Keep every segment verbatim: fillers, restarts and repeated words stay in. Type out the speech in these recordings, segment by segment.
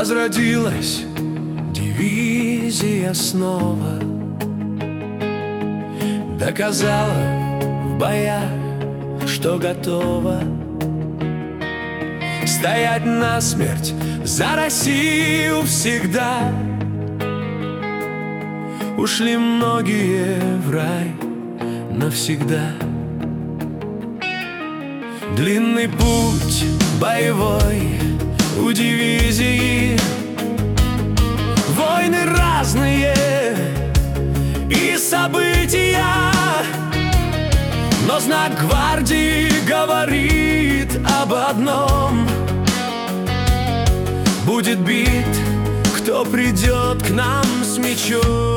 Возродилась дивизия снова, доказала в боях, что готова стоять насмерть за Россию всегда. Ушли многие в рай навсегда. Длинный путь боевой у дивизии, войны разные и события, но знак гвардии говорит об одном: будет бит, кто придет к нам с мечом.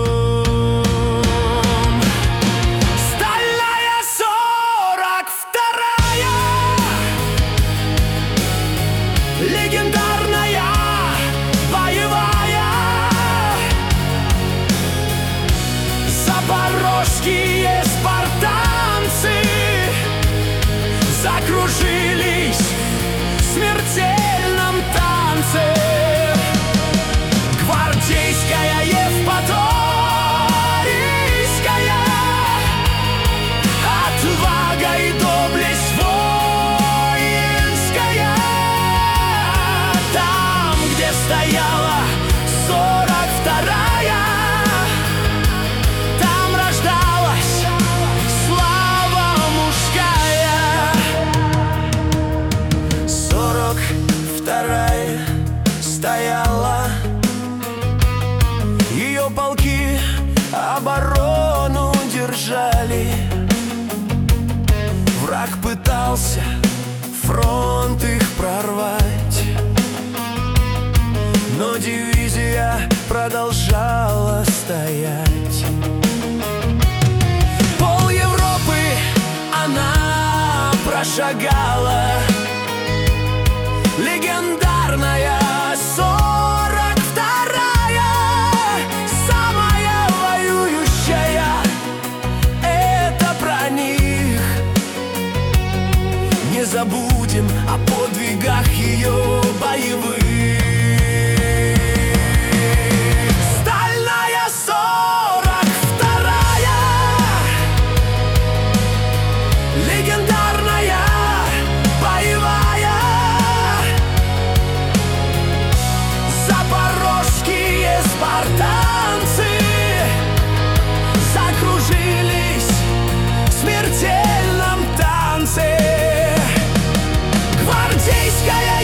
Легендарная, боевая, запорожские спартанцы закружились в смертельном танце. Гвардейская, Евпаторийская, отвага и доблесть воинская. Стояла сорок вторая, там рождалась слава мужская. Сорок вторая стояла, ее полки оборону держали. Враг пытался фронт их прорвать, но дивизия продолжала стоять. Пол Европы она прошагала, легендарная сорок вторая, самая воюющая. Это про них. Не забудем о подвигах ее боевых. Спартанцы закружились в смертельном танце. Гвардейская,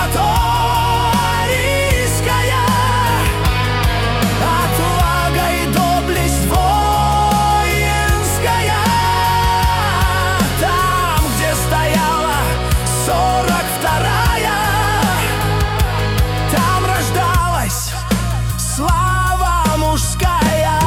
Евпаторийская, отвага и доблесть воинская. Там, где стояла сорок вторая, там рождалась слава мужская.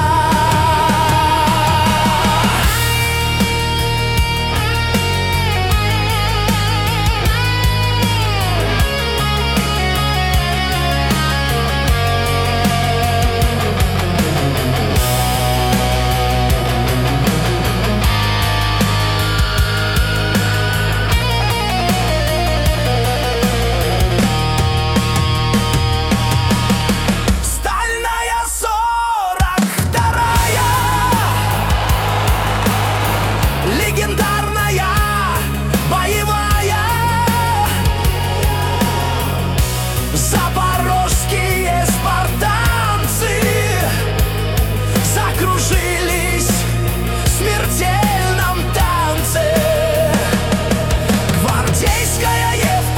Запорожские спартанцы закружились в смертельном танце. Гвардейская,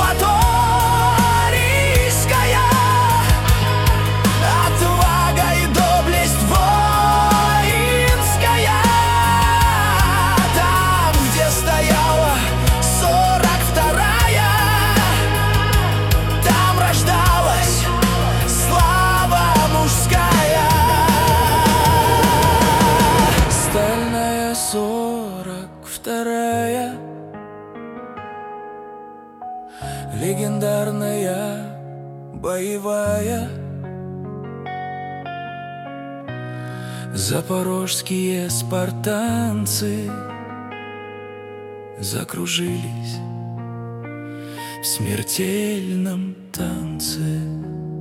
Евпаторийская, отвага и доблесть воинская. Там, где стояла сорок вторая, там рождалась слава мужская. Стальная сорок вторая, легендарная, боевая, запорожские спартанцы закружились в смертельном танце.